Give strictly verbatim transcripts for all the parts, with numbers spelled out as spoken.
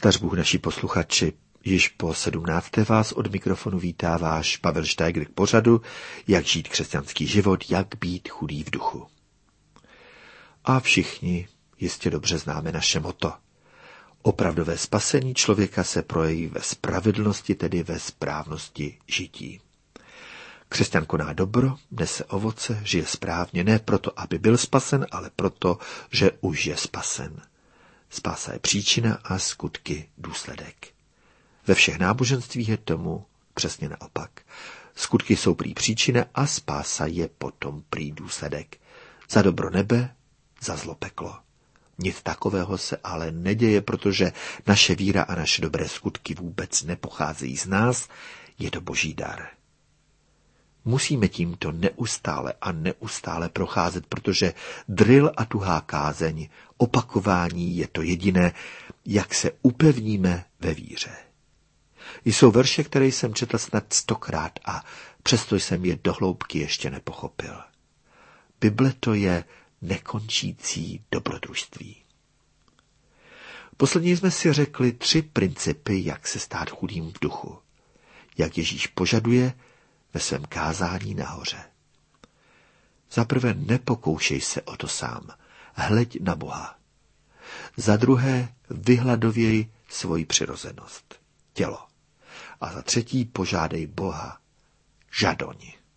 Zdař Bůh, naši posluchači, již po sedmnácté vás od mikrofonu vítá váš Pavel Štajgr k pořadu Jak žít křesťanský život, jak být chudý v duchu. A všichni jistě dobře známe naše motto. Opravdové spasení člověka se projeví ve spravedlnosti, tedy ve správnosti žití. Křesťan koná dobro, nese ovoce, žije správně, ne proto, aby byl spasen, ale proto, že už je spasen. Spása je příčina a skutky důsledek. Ve všech náboženstvích je tomu přesně naopak. Skutky jsou prý příčina a spása je potom prý důsledek. Za dobro nebe, za zlo peklo. Nic takového se ale neděje, protože naše víra a naše dobré skutky vůbec nepocházejí z nás, je to boží dar. Musíme tímto neustále a neustále procházet, protože drill a tuhá kázeň, opakování je to jediné, jak se upevníme ve víře. Jsou verše, které jsem četl snad stokrát a přesto jsem je do hloubky ještě nepochopil. Bible to je nekončící dobrodružství. Posledně jsme si řekli tři principy, jak se stát chudým v duchu. Jak Ježíš požaduje ve svém kázání nahoře. Za prvé, nepokoušej se o to sám. Hleď na Boha. Za druhé, vyhladověj svoji přirozenost, tělo. A za třetí, požádej Boha, žadoň.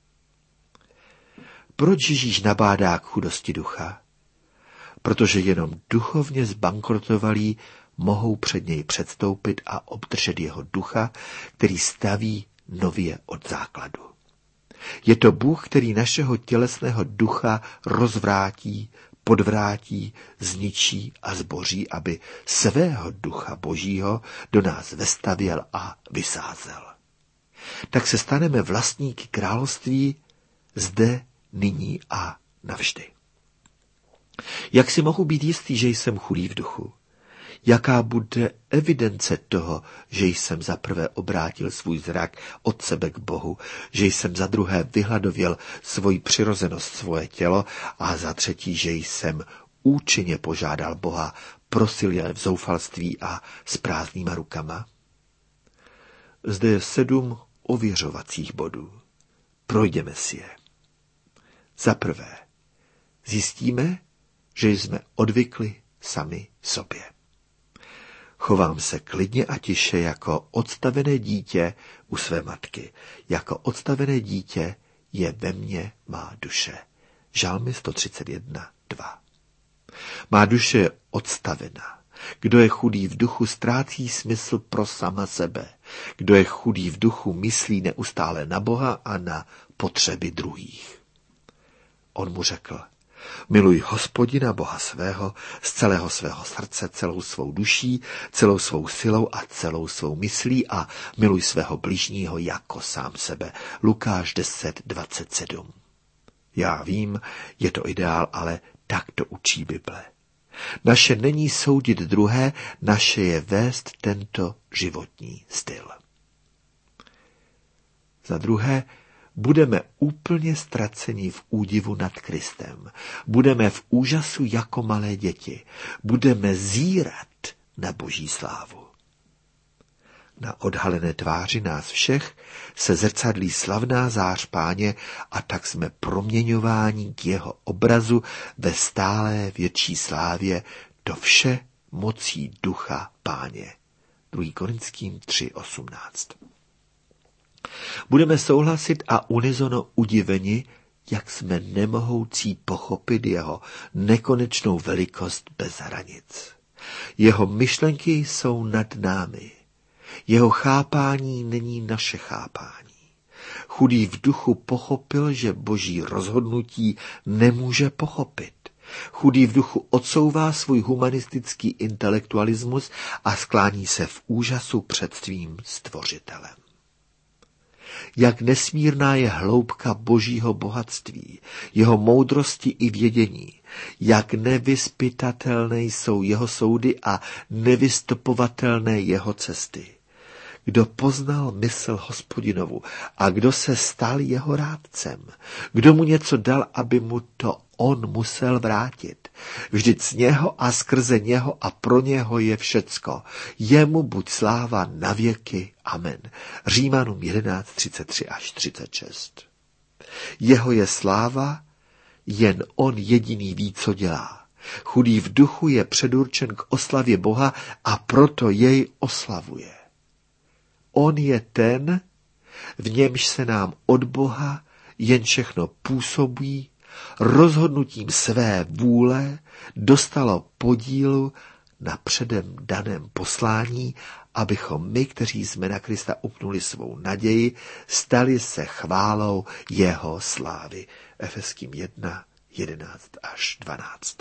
Proč Ježíš nabádá k chudosti ducha? Protože jenom duchovně zbankrotovalí mohou před něj předstoupit a obdržet jeho ducha, který staví nově od základu. Je to Bůh, který našeho tělesného ducha rozvrátí, podvrátí, zničí a zboří, aby svého ducha božího do nás vestavěl a vysázel. Tak se staneme vlastníky království zde, nyní a navždy. Jak si mohu být jistý, že jsem chudý v duchu? Jaká bude evidence toho, že jsem za prvé obrátil svůj zrak od sebe k Bohu, že jsem za druhé vyhladověl svoji přirozenost, svoje tělo a za třetí, že jsem účinně požádal Boha, prosil je v zoufalství a s prázdnýma rukama? Zde je sedm ověřovacích bodů. Projdeme si je. Za prvé, zjistíme, že jsme odvykli sami sobě. Chovám se klidně a tiše jako odstavené dítě u své matky. Jako odstavené dítě je ve mně má duše. Žalmy sto třicet jedna, dva. Má duše je odstavená. Kdo je chudý v duchu, ztrácí smysl pro sama sebe. Kdo je chudý v duchu, myslí neustále na Boha a na potřeby druhých. On mu řekl: miluj Hospodina Boha svého z celého svého srdce, celou svou duší, celou svou silou a celou svou myslí a miluj svého bližního jako sám sebe. Lukáš deset, dvacet sedm. Já vím, je to ideál, ale tak to učí Bible. Naše není soudit druhé, naše je vést tento životní styl. Za druhé, budeme úplně ztraceni v údivu nad Kristem. Budeme v úžasu jako malé děti. Budeme zírat na boží slávu. Na odhalené tváři nás všech se zrcadlí slavná zář Páně a tak jsme proměňováni k jeho obrazu ve stálé větší slávě, to vše mocí ducha Páně. druhý Korinským tři osmnáct. Budeme souhlasit a unisono udiveni, jak jsme nemohoucí pochopit jeho nekonečnou velikost bez hranic. Jeho myšlenky jsou nad námi. Jeho chápání není naše chápání. Chudý v duchu pochopil, že boží rozhodnutí nemůže pochopit. Chudý v duchu odsouvá svůj humanistický intelektualismus a sklání se v úžasu před svým stvořitelem. Jak nesmírná je hloubka božího bohatství, jeho moudrosti i vědění, jak nevyzpytatelné jsou jeho soudy a nevystopovatelné jeho cesty. Kdo poznal mysl Hospodinovu a kdo se stal jeho rádcem, kdo mu něco dal, aby mu to on musel vrátit. Vždyť z něho a skrze něho a pro něho je všecko. Jemu buď sláva na věky. Amen. Římanům jedenáct, třicet tři až třicet šest. Jeho je sláva, jen on jediný ví, co dělá. Chudý v duchu je předurčen k oslavě Boha a proto jej oslavuje. On je ten, v němž se nám od Boha jen všechno působí, rozhodnutím své vůle dostalo podílu na předem daném poslání, abychom my, kteří jsme na Krista upnuli svou naději, stali se chválou jeho slávy. Efeským jedna, jedenáct až dvanáct.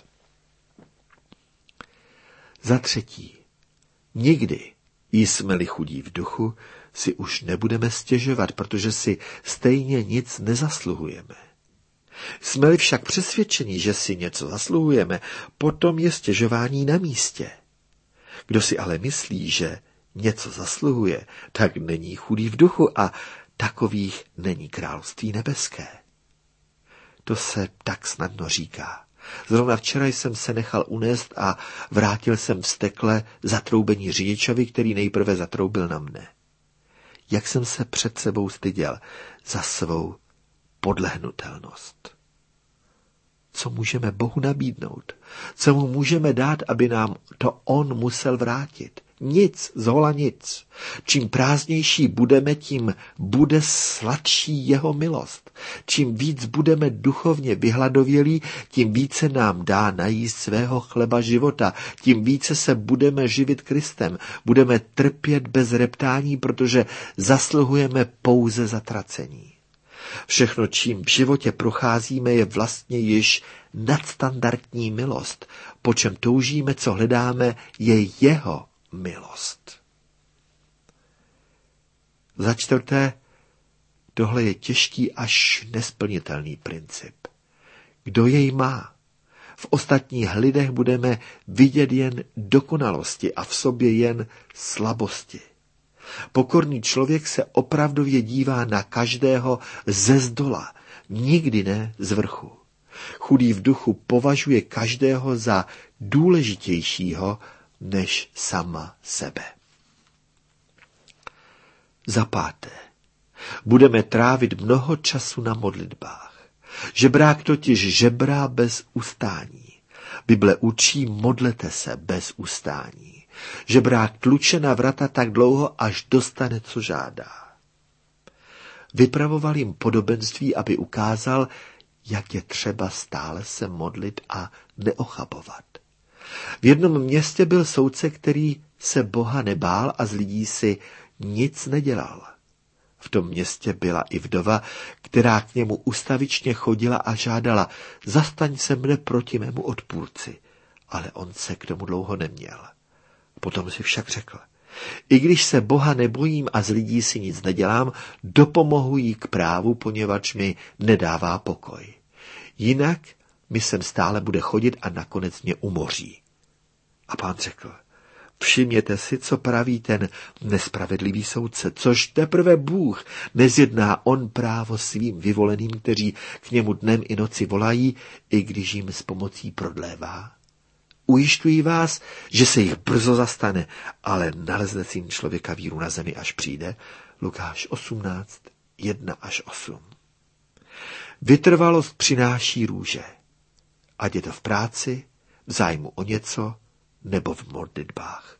Za třetí, nikdy, jsme-li chudí v duchu, si už nebudeme stěžovat, protože si stejně nic nezasluhujeme. Jsme-li však přesvědčeni, že si něco zasluhujeme, potom je stěžování na místě. Kdo si ale myslí, že něco zasluhuje, tak není chudý v duchu a takových není království nebeské. To se tak snadno říká. Zrovna včera jsem se nechal unést a vrátil jsem vztekle zatroubení řidičovi, který nejprve zatroubil na mne. Jak jsem se před sebou styděl za svou podlehnutelnost. Co můžeme Bohu nabídnout? Co mu můžeme dát, aby nám to on musel vrátit? Nic, zhola nic. Čím prázdnější budeme, tím bude sladší jeho milost. Čím víc budeme duchovně vyhladovělí, tím více nám dá najíst svého chleba života, tím více se budeme živit Kristem. Budeme trpět bez reptání, protože zasluhujeme pouze zatracení. Všechno, čím v životě procházíme, je vlastně již nadstandardní milost. Po čem toužíme, co hledáme, je jeho milost. Za čtvrté, tohle je těžký až nesplnitelný princip. Kdo jej má? V ostatních lidech budeme vidět jen dokonalosti a v sobě jen slabosti. Pokorný člověk se opravdově dívá na každého ze zdola, nikdy ne z vrchu. Chudý v duchu považuje každého za důležitějšího než sama sebe. Za páté, budeme trávit mnoho času na modlitbách. Žebrák totiž žebrá bez ustání. Bible učí, modlete se bez ustání. Žebrák tluče na vrata tak dlouho, až dostane, co žádá. Vypravoval jim podobenství, aby ukázal, jak je třeba stále se modlit a neochabovat. V jednom městě byl soudce, který se Boha nebál a z lidí si nic nedělal. V tom městě byla i vdova, která k němu ustavičně chodila a žádala, zastaň se mne proti mému odpůrci, ale on se k tomu dlouho neměl. Potom si však řekl, i když se Boha nebojím a z lidí si nic nedělám, dopomohu jí k právu, poněvadž mi nedává pokoj. Jinak mi sem stále bude chodit a nakonec mě umoří. A Pán řekl, všimněte si, co praví ten nespravedlivý soudce, což teprve Bůh nezjedná on právo svým vyvoleným, kteří k němu dnem i noci volají, i když jim s pomocí prodlévá. Ujišťuji vás, že se jich brzo zastane, ale nalezne syn člověka víru na zemi, až přijde. Lukáš osmnáct, jedna až osm. Vytrvalost přináší růže. Ať je to v práci, v zájmu o něco, nebo v modlitbách.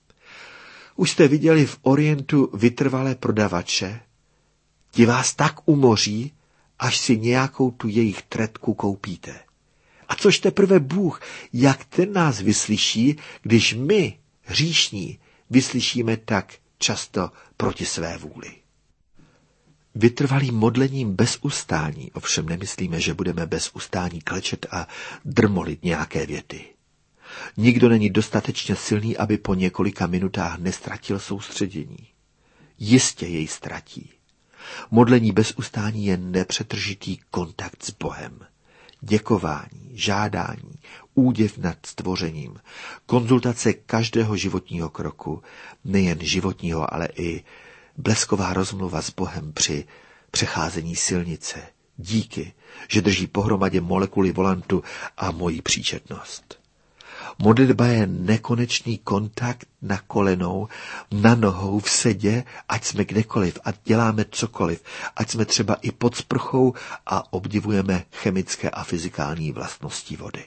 Už jste viděli v Orientu vytrvalé prodavače? Ti vás tak umoří, až si nějakou tu jejich tretku koupíte. A což teprve Bůh, jak ten nás vyslyší, když my, hříšní, vyslyšíme tak často proti své vůli. Vytrvalým modlením bez ustání, ovšem nemyslíme, že budeme bez ustání klečet a drmolit nějaké věty. Nikdo není dostatečně silný, aby po několika minutách nestratil soustředění. Jistě jej ztratí. Modlení bez ustání je nepřetržitý kontakt s Bohem. Děkování, žádání, údiv nad stvořením, konzultace každého životního kroku, nejen životního, ale i blesková rozmluva s Bohem při přecházení silnice, Díky, že drží pohromadě molekuly volantu a moji příčetnost. Modlitba je nekonečný kontakt na kolenou, na nohou, v sedě, ať jsme kdekoliv a děláme cokoliv, ať jsme třeba i pod sprchou a obdivujeme chemické a fyzikální vlastnosti vody.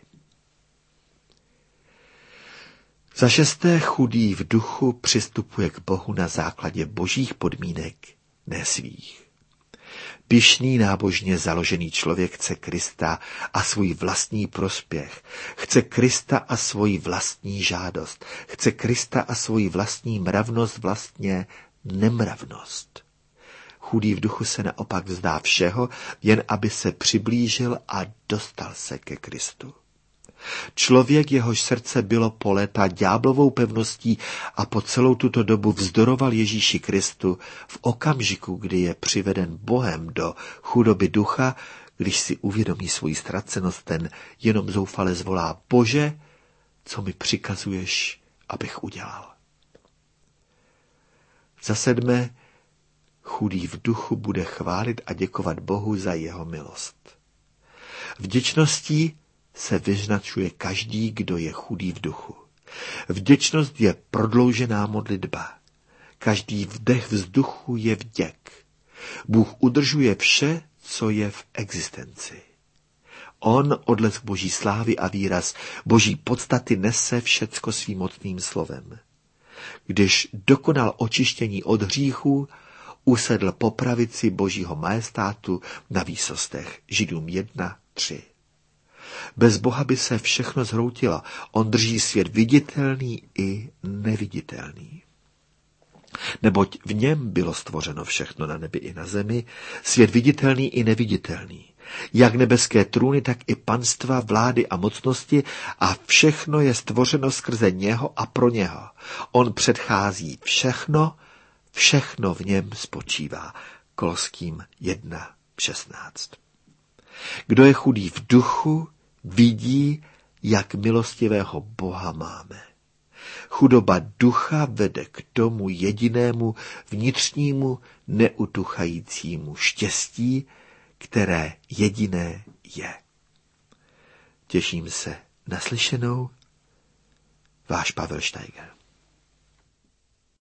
Za šesté, chudý v duchu přistupuje k Bohu na základě božích podmínek, ne svých. Pyšný, nábožně založený člověk chce Krista a svůj vlastní prospěch. Chce Krista a svoji vlastní žádost. Chce Krista a svoji vlastní mravnost, vlastně nemravnost. Chudý v duchu se naopak vzdá všeho, jen aby se přiblížil a dostal se ke Kristu. Člověk, jehož srdce bylo po léta ďáblovou pevností a po celou tuto dobu vzdoroval Ježíši Kristu, v okamžiku, kdy je přiveden Bohem do chudoby ducha, když si uvědomí svoji ztracenost, ten jenom zoufale zvolá: Bože, co mi přikazuješ, abych udělal? Za sedmé, chudý v duchu bude chválit a děkovat Bohu za jeho milost. Vděčností se vyznačuje každý, kdo je chudý v duchu. Vděčnost je prodloužená modlitba. Každý vdech vzduchu je vděk. Bůh udržuje vše, co je v existenci. On, odlesk boží slávy a výraz boží podstaty, nese všecko svým mocným slovem. Když dokonal očištění od hříchů, usedl po pravici božího majestátu na výsostech. Židům jedna tři. Bez Boha by se všechno zhroutilo. On drží svět viditelný i neviditelný. Neboť v něm bylo stvořeno všechno na nebi i na zemi, svět viditelný i neviditelný. Jak nebeské trůny, tak i panstva, vlády a mocnosti, a všechno je stvořeno skrze něho a pro něho. On předchází všechno, všechno v něm spočívá. Koloským jedna šestnáct. Kdo je chudý v duchu, vidí, jak milostivého Boha máme. Chudoba ducha vede k tomu jedinému vnitřnímu neutuchajícímu štěstí, které jediné je. Těším se na slyšenou. Váš Pavel Steiger.